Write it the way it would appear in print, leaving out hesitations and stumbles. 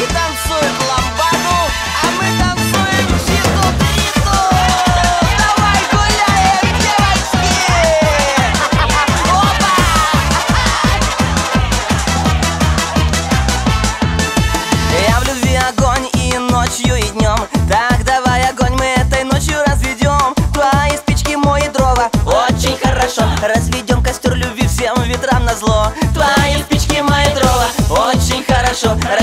и танцуют ламбаду, а мы танцуем читу-триту. Давай гуляем, девочки! Опа! Я в любви огонь и ночью, и днем. Так давай огонь мы этой ночью разведем. Твои спички, мои дрова, очень хорошо. Разведем костер любви всем ветрам назло. Твои спички, мои дрова, очень хорошо.